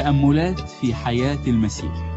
تأملات في حياة المسيح.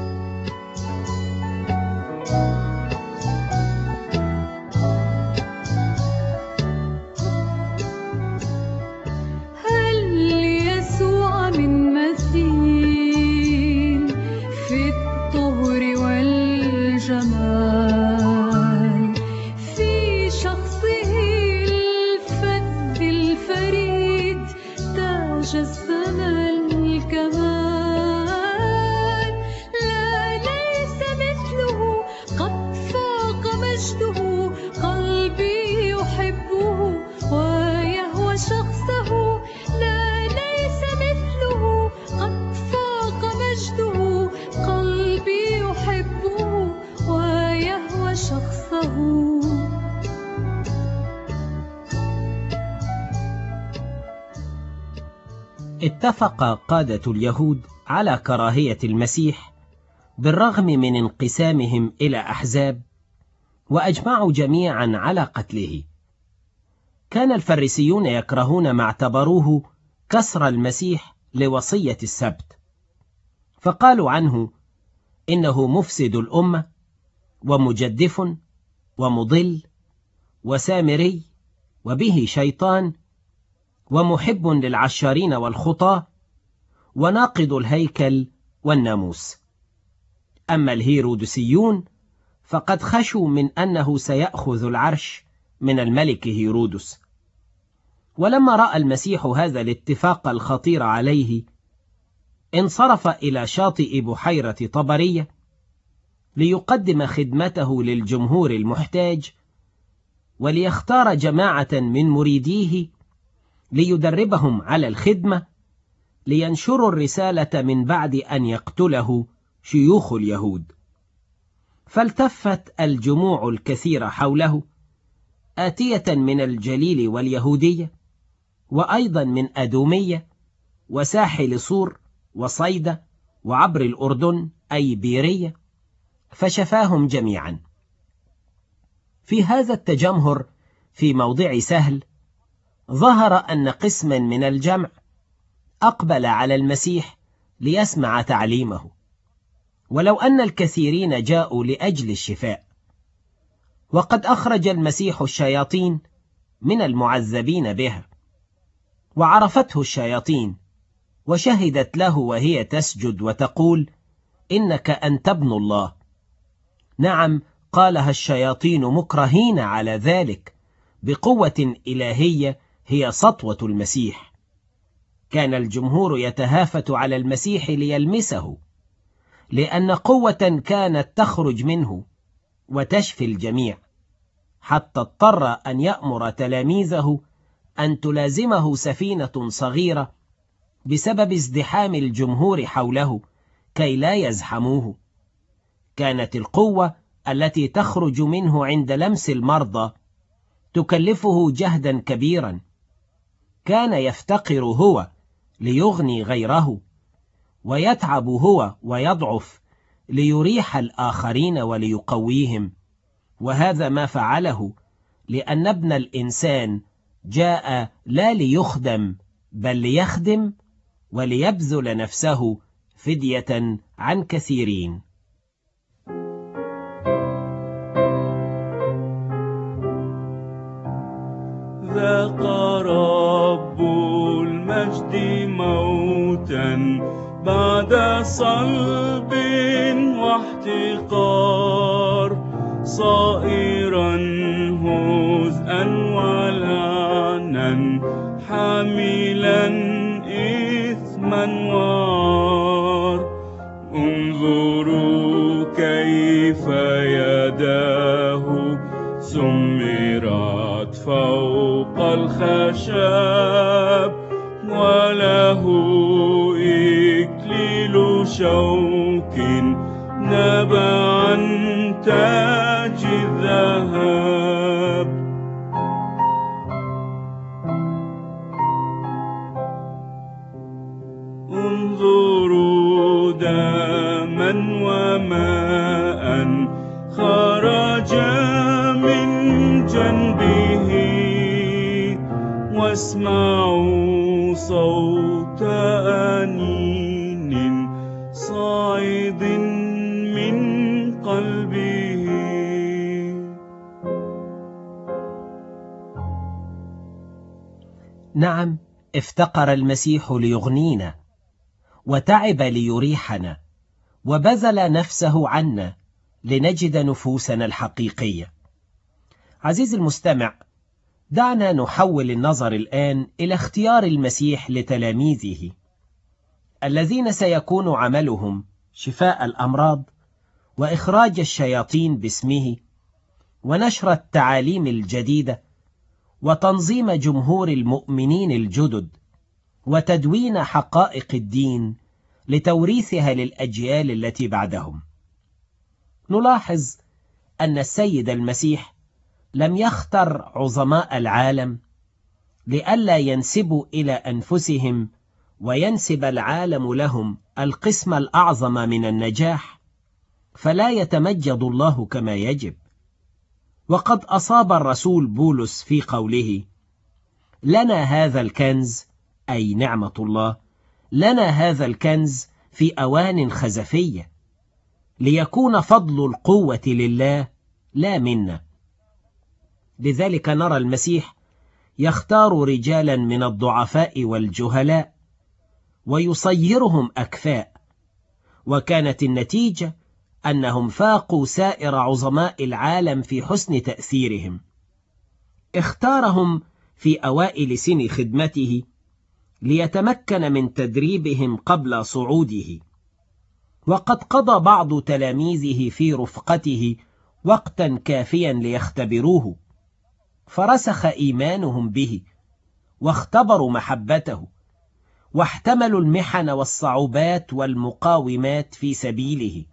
اتفق قادة اليهود على كراهية المسيح بالرغم من انقسامهم إلى أحزاب، وأجمعوا جميعا على قتله. كان الفريسيون يكرهون ما اعتبروه كسر المسيح لوصية السبت، فقالوا عنه إنه مفسد الأمة ومجدف ومضل وسامري وبه شيطان ومحب للعشارين والخطاة وناقض الهيكل والناموس. أما الهيرودسيون فقد خشوا من أنه سيأخذ العرش من الملك هيرودس. ولما رأى المسيح هذا الاتفاق الخطير عليه، انصرف إلى شاطئ بحيرة طبرية ليقدم خدمته للجمهور المحتاج، وليختار جماعة من مريديه ليدربهم على الخدمة، لينشروا الرسالة من بعد أن يقتله شيوخ اليهود. فالتفت الجموع الكثيرة حوله، آتية من الجليل واليهودية، وأيضا من أدومية وساحل صور وصيدا وعبر الأردن أي بيرية، فشفاهم جميعا. في هذا التجمهر في موضع سهل، ظهر أن قسما من الجمع أقبل على المسيح ليسمع تعليمه، ولو أن الكثيرين جاءوا لأجل الشفاء. وقد أخرج المسيح الشياطين من المعذبين بها، وعرفته الشياطين وشهدت له وهي تسجد وتقول: إنك أنت ابن الله. نعم، قالها الشياطين مكرهين على ذلك بقوة إلهية هي سطوة المسيح. كان الجمهور يتهافت على المسيح ليلمسه، لأن قوة كانت تخرج منه وتشفي الجميع، حتى اضطر أن يأمر تلاميذه أن تلازمه سفينة صغيرة بسبب ازدحام الجمهور حوله كي لا يزحموه. كانت القوة التي تخرج منه عند لمس المرضى تكلفه جهدا كبيرا. كان يفتقر هو ليغني غيره، ويتعب هو ويضعف ليريح الآخرين وليقويهم. وهذا ما فعله، لأن ابن الإنسان جاء لا ليخدم بل ليخدم وليبذل نفسه فدية عن كثيرين. ذاق رب المجد موتا بعد صلب واحتقار، صائرا هزءا ولعنا حاملا إثما وعار. انظروا كيف يداه سمرت فوق الخشب، وله إكليل شوك نبع عن تاج الذهب. انظروا دما وماء خرج من جنبه، واسمعوا صوت أنين نعم، افتقر المسيح ليغنينا، وتعب ليريحنا، وبذل نفسه عنا لنجد نفوسنا الحقيقية. عزيزي المستمع، دعنا نحول النظر الآن إلى اختيار المسيح لتلاميذه الذين سيكون عملهم شفاء الأمراض وإخراج الشياطين باسمه ونشر التعاليم الجديدة وتنظيم جمهور المؤمنين الجدد وتدوين حقائق الدين لتوريثها للأجيال التي بعدهم. نلاحظ أن السيد المسيح لم يختر عظماء العالم لئلا ينسبوا إلى أنفسهم وينسب العالم لهم القسم الأعظم من النجاح، فلا يتمجد الله كما يجب. وقد أصاب الرسول بولس في قوله: لنا هذا الكنز، أي نعمة الله، لنا هذا الكنز في أوان خزفية، ليكون فضل القوة لله لا منا. لذلك نرى المسيح يختار رجالا من الضعفاء والجهلاء ويصيرهم أكفاء، وكانت النتيجة أنهم فاقوا سائر عظماء العالم في حسن تأثيرهم. اختارهم في أوائل سن خدمته ليتمكن من تدريبهم قبل صعوده، وقد قضى بعض تلاميذه في رفقته وقتا كافيا ليختبروه، فرسخ إيمانهم به واختبروا محبته واحتملوا المحن والصعوبات والمقاومات في سبيله.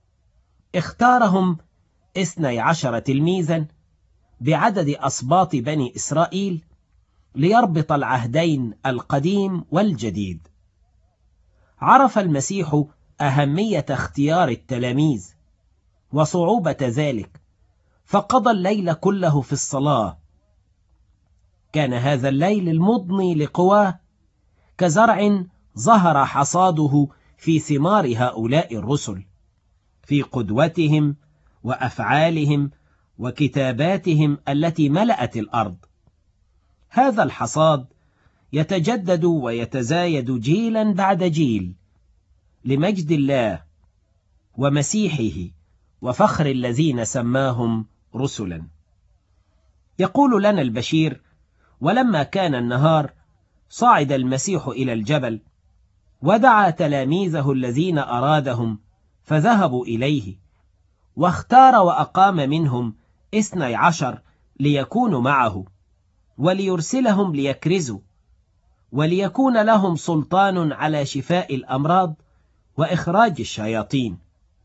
اختارهم 12 تلميذا بعدد أسباط بني إسرائيل ليربط العهدين القديم والجديد. عرف المسيح أهمية اختيار التلاميذ وصعوبة ذلك، فقضى الليل كله في الصلاة. كان هذا الليل المضني لقواه كزرع ظهر حصاده في ثمار هؤلاء الرسل، في قدوتهم وأفعالهم وكتاباتهم التي ملأت الأرض. هذا الحصاد يتجدد ويتزايد جيلا بعد جيل لمجد الله ومسيحه وفخر الذين سماهم رسلا. يقول لنا البشير: ولما كان النهار صعد المسيح إلى الجبل ودعا تلاميذه الذين أرادهم فذهبوا إليه، واختار وأقام منهم 12 ليكونوا معه وليرسلهم ليكرزوا وليكون لهم سلطان على شفاء الأمراض وإخراج الشياطين.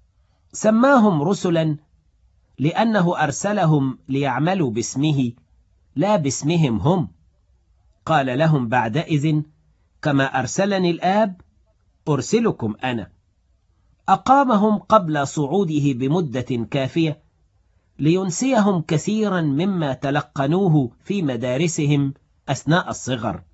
سماهم رسلا لأنه أرسلهم ليعملوا باسمه لا باسمهم هم. قال لهم بعدئذ: كما أرسلني الآب أرسلكم أنا. أقامهم قبل صعوده بمدة كافية لينسيهم كثيرا مما تلقنوه في مدارسهم أثناء الصغر،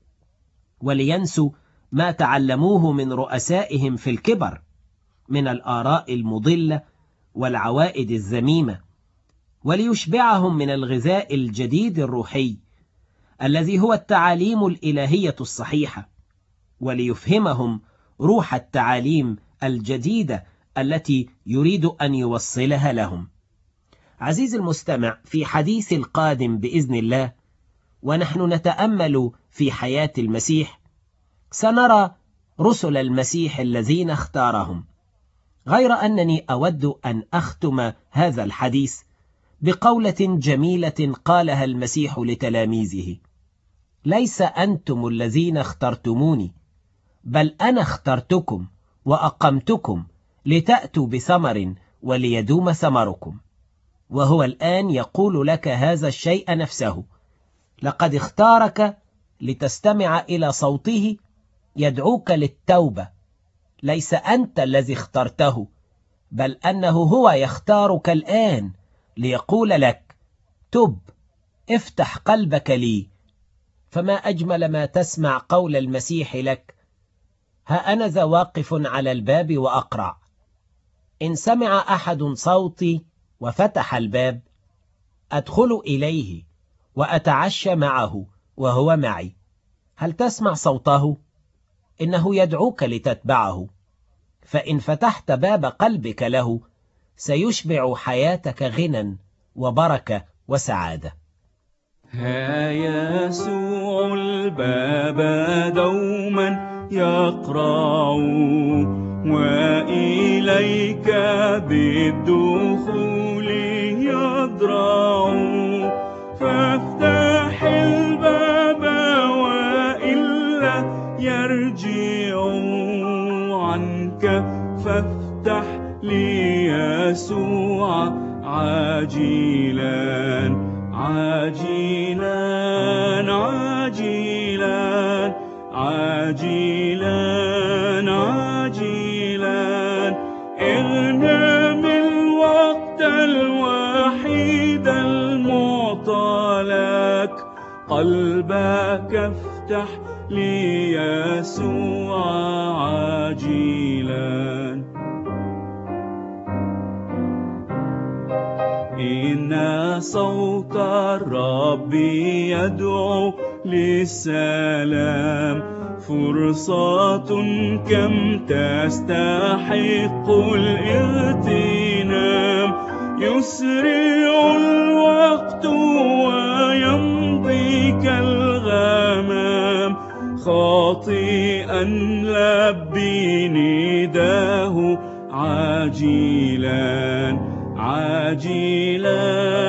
ولينسوا ما تعلموه من رؤسائهم في الكبر من الآراء المضلة والعوائد الذميمة، وليشبعهم من الغذاء الجديد الروحي الذي هو التعاليم الإلهية الصحيحة، وليفهمهم روح التعاليم الجديدة التي يريد أن يوصلها لهم. عزيزي المستمع، في حديث القادم بإذن الله ونحن نتأمل في حياة المسيح سنرى رسل المسيح الذين اختارهم، غير أنني أود أن أختم هذا الحديث بقولة جميلة قالها المسيح لتلاميذه: ليس أنتم الذين اخترتموني، بل أنا اخترتكم وأقمتكم لتأتوا بثمر وليدوم ثمركم. وهو الآن يقول لك هذا الشيء نفسه، لقد اختارك لتستمع إلى صوته يدعوك للتوبة. ليس أنت الذي اخترته، بل أنه هو يختارك الآن ليقول لك: تب، افتح قلبك لي. فما أجمل ما تسمع قول المسيح لك: ها أنا ذا واقف على الباب وأقرع، إن سمع أحد صوتي وفتح الباب أدخل إليه وأتعشى معه وهو معي. هل تسمع صوته؟ إنه يدعوك لتتبعه، فإن فتحت باب قلبك له سيشبع حياتك غنى وبركة وسعادة. ها يسوع الباب دوما يقرع، وإليك بالدخول يضرع، فافتح الباب وإلا يرجع عنك، فافتح ليسوع عاجلا عاجلا عاجلا عاجلا عاجلا. اغنم الوقت الوحيد المعطى لك، قلبك افتح ليسوع عاجلا. إن صوت الرب يدعو للسلام، فرصة كم تستحق الاغتنام. يسرع الوقت ويمضي كالغمام، خاطئا لبي نداه عاجلا عاجلا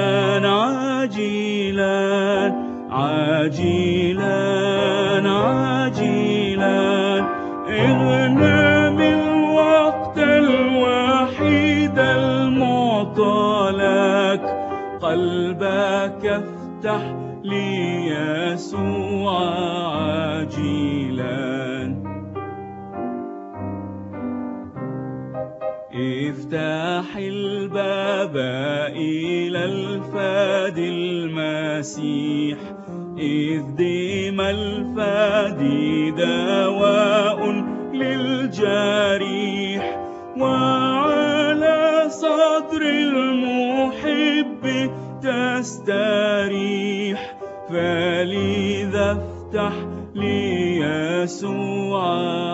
عاجلا عاجلا عاجلا. اغنم الوقت الوحيد المعطى لك، قلبك افتح ليسوع عاجلا. افتح الباب إلى الفادي المسيح، إذ دم الفادي دواء للجريح، وعلى صدر المحب تستريح. فلذا افتح ليسوع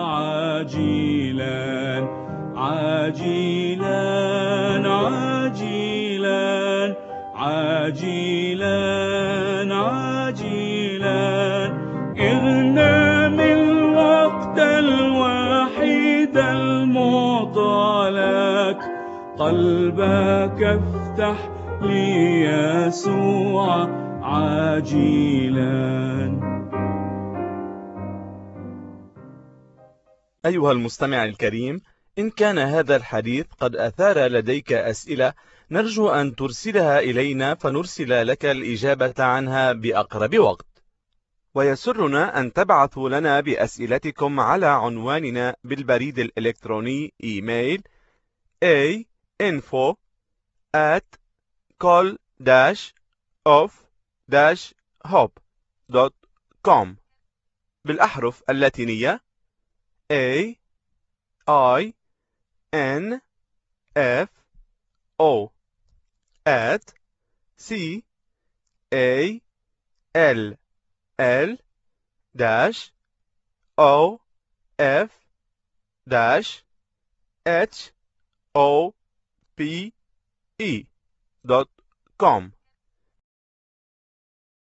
عاجلا عاجلا عاجلا عاجلا عاجلا. اغنم الوقت الوحيد المعطى لك، قلبك افتح ليسوع عاجلا. أيها المستمع الكريم، إن كان هذا الحديث قد أثار لديك أسئلة، نرجو أن ترسلها إلينا فنرسل لك الإجابة عنها بأقرب وقت. ويسرنا أن تبعثوا لنا بأسئلتكم على عنواننا بالبريد الإلكتروني إيميل info@call-of-hope.com بالأحرف اللاتينية AINFO@call-of-hope.com.